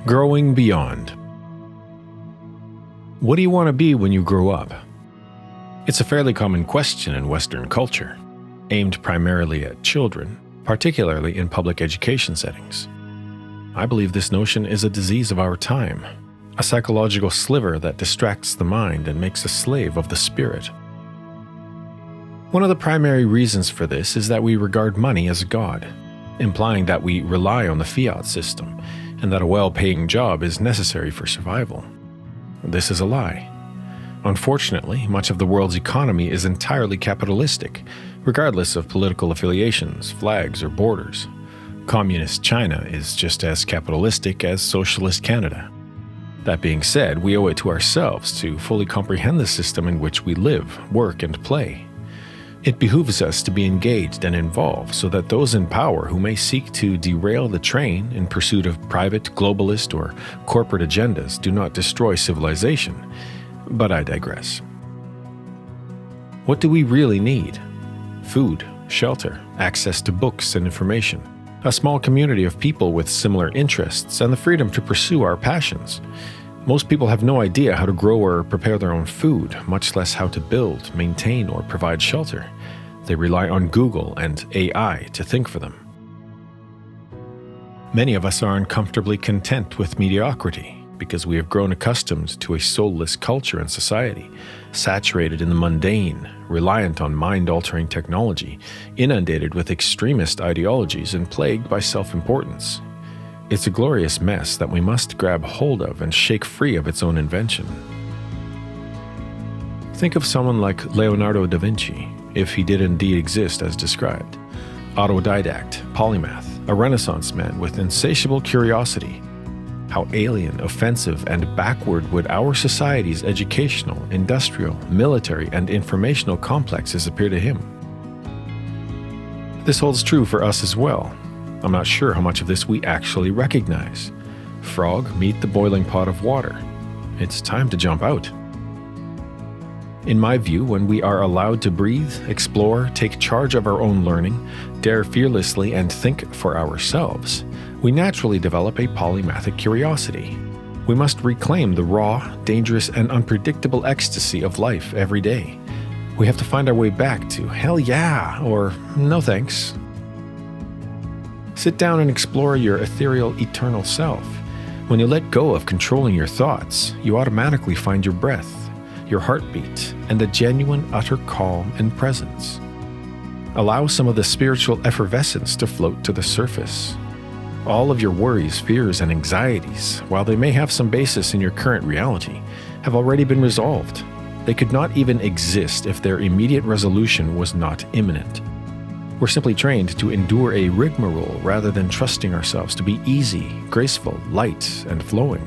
Growing beyond. What do you want to be when you grow up? It's a fairly common question in Western culture, aimed primarily at children, particularly in public education settings. I believe this notion is a disease of our time, a psychological sliver that distracts the mind and makes a slave of the spirit. One of the primary reasons for this is that we regard money as God, implying that we rely on the fiat system and that a well-paying job is necessary for survival. This is a lie. Unfortunately, much of the world's economy is entirely capitalistic, regardless of political affiliations, flags, or borders. Communist China is just as capitalistic as socialist Canada. That being said, we owe it to ourselves to fully comprehend the system in which we live, work, and play. It behooves us to be engaged and involved so that those in power who may seek to derail the train in pursuit of private, globalist, or corporate agendas do not destroy civilization. But I digress. What do we really need? Food, shelter, access to books and information, a small community of people with similar interests, and the freedom to pursue our passions. Most people have no idea how to grow or prepare their own food, much less how to build, maintain, or provide shelter. They rely on Google and AI to think for them. Many of us are uncomfortably content with mediocrity because we have grown accustomed to a soulless culture and society, saturated in the mundane, reliant on mind-altering technology, inundated with extremist ideologies, and plagued by self-importance. It's a glorious mess that we must grab hold of and shake free of its own invention. Think of someone like Leonardo da Vinci, if he did indeed exist as described. Autodidact, polymath, a Renaissance man with insatiable curiosity. How alien, offensive, and backward would our society's educational, industrial, military, and informational complexes appear to him? This holds true for us as well. I'm not sure how much of this we actually recognize. Frog, meet the boiling pot of water. It's time to jump out. In my view, when we are allowed to breathe, explore, take charge of our own learning, dare fearlessly, and think for ourselves, we naturally develop a polymathic curiosity. We must reclaim the raw, dangerous, and unpredictable ecstasy of life every day. We have to find our way back to hell yeah, or no thanks. Sit down and explore your ethereal, eternal self. When you let go of controlling your thoughts, you automatically find your breath, your heartbeat, and a genuine, utter calm and presence. Allow some of the spiritual effervescence to float to the surface. All of your worries, fears, and anxieties, while they may have some basis in your current reality, have already been resolved. They could not even exist if their immediate resolution was not imminent. We're simply trained to endure a rigmarole rather than trusting ourselves to be easy, graceful, light, and flowing.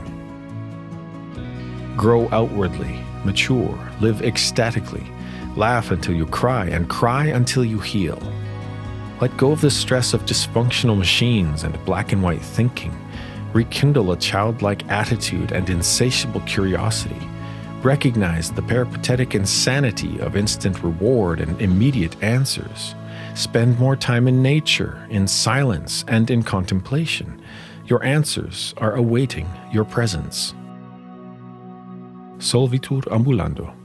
Grow outwardly, mature, live ecstatically, laugh until you cry, and cry until you heal. Let go of the stress of dysfunctional machines and black and white thinking. Rekindle a childlike attitude and insatiable curiosity. Recognize the peripatetic insanity of instant reward and immediate answers. Spend more time in nature, in silence, and in contemplation. Your answers are awaiting your presence. Solvitur ambulando.